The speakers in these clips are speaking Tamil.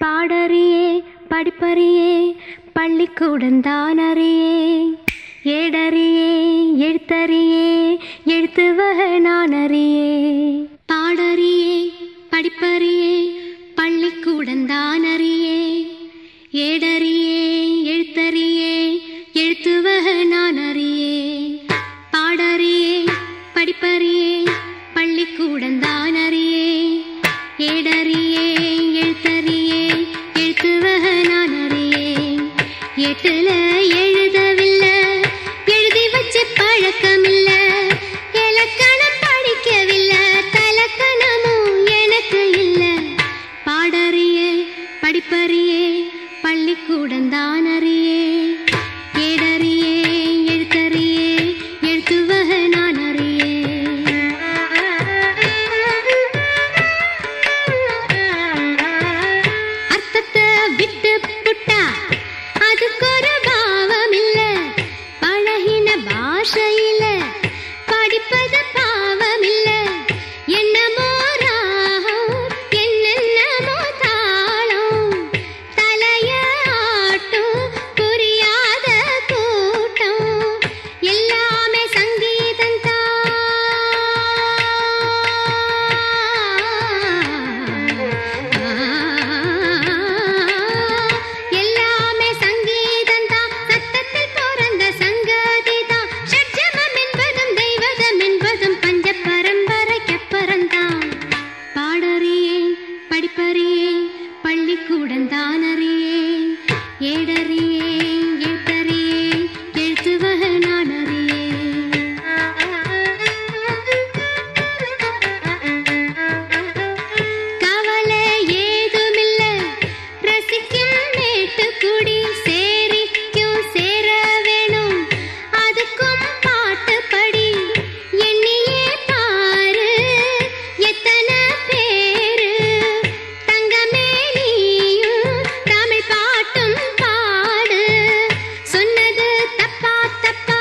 பாடறியே படிப்பறியே பள்ளிக்கூடந்தான் அறியே ஏடறியே எழுத்தறியே எழுத்து வகை நான் அறியே பாடறியே படிப்பறியே பள்ளிக்கூடந்தான் அறியே ஏடறியே எழுத்தறியே எழுத்து வகை நான் அறியே பாடறியே படிப்பறியே பள்ளிக்கூடந்தான் அறியே ஏடறியே எழுத்தறியே எழுத்து வகை நான் அறியே எட்டுல எழுதவில்லை எழுதி வச்சு பழக்கமில்ல இலக்கணம் படிக்கவில்லை தலக்கணமும் எனக்கு இல்லை பாடறியே படிப்பறியே பள்ளிக்கூடந்தான் அறியே ஏடறியே எழுத்தறியே எழுத்து வகை நான் அறியே அர்த்தத்தை விட்டு புட்டா அதுக்கு ஒரு பாவம் இல்ல பழகின பாஷையில படிப்பது பாவம் இல்ல என்னமோ ராகம் என்னென்னமோ தாளம் தலைய ஆட்டும் புரியாத கூட்டம் எல்லாமே சங்கீதம் எல்லாமே சங்கீதம் தான் சத்தத்தில் பிறந்த சங்கதி தான் ஷட்ஜமம் என்பதும் தெய்வதம் என்பதும் பஞ்ச பரம்பரைக்கு பிறந்தான் பாடறியே படிப்பறியே பள்ளிக்கூடந்தான் அறியே ஏடறியே எழுத்தறியே எழுத்து வகை நான் அறியே கவலை ஏதுமில்ல ரசிக்கும் மேட்டுக்குடி சேரிக்கும் சேர வேணும் அதுக்கும் பாட்டு படி எண்ணியே பாரு எத்தனை பேரு தங்கமே நீயும் தமிழ் பாட்டும் பாடு சொன்னது தப்பா தப்பா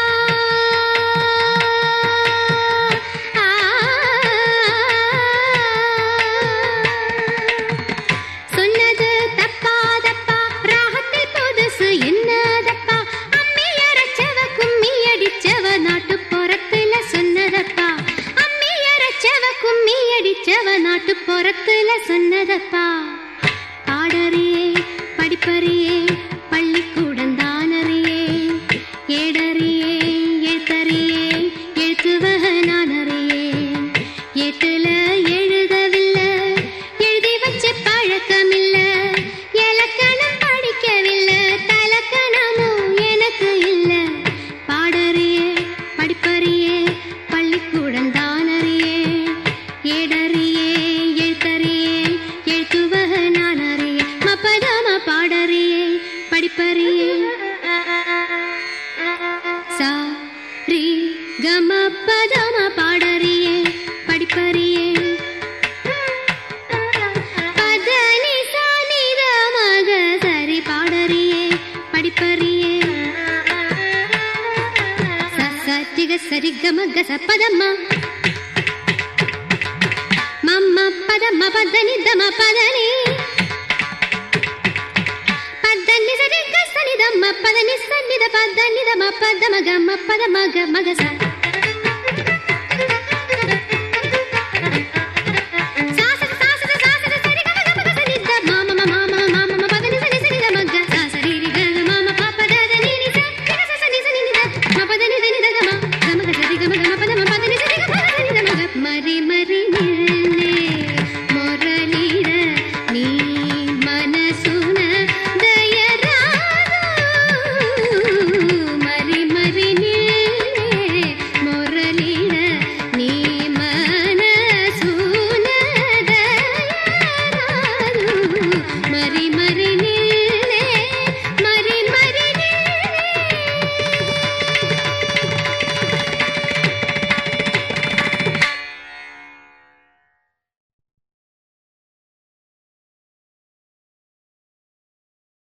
சொன்னது தப்பா தப்பா ராகத்தில் புதுசு என்னதப்பா அம்மி அரைச்சவ கும்மி அடிச்சவ நாட்டுப்புறத்துல சொன்னதப்பா அம்மி அரைச்சவ கும்மி அடிச்சவ நாட்டுப்புறத்துல சொன்னதப்பா பாடறியே படிப்பறியே பள்ளிக்கூடந்தான் அறியே ஏடறியே எழுத்தறியே எழுத்து வகை நான் அறியே எட்டுல எழுதவில்லை எழுதி வச்சு பழக்கமில்ல இலக்கணம் படிக்கவில்லை தலக்கணமும் எனக்கு இல்லை பாடறியே படிப்பறியே பள்ளிக்கூடந்தான் அறியே ஏடறியே எழுத்தறியே எழுத்து வகை நான் அறியே மப்பதம பாடறியே படிப்பறியே சா ரி கம பதம பாடறியே படிப்பறியே பதனி சானித மக சரி பாடறியே படிப்பறியே சசட்டிக சரி கம கச பதம்மா மம்ம பதம பதனி தம பதனி பதனி சரி கசனி தம பதனி சன்னித பதனி தம பதம கம பதம கம கச சாசத சாசத சாசத சரி கம கம கசனி த மாம மாம மாம பதனி சரி சரி தம க சாசரி ரி க மாம பாப்ப த த நீ ச க ச சனி சனி த ம பதனி சனி த கம கம கசரி கம கம பதம பதனி சரி கம சனி தம க மரி மரி நில்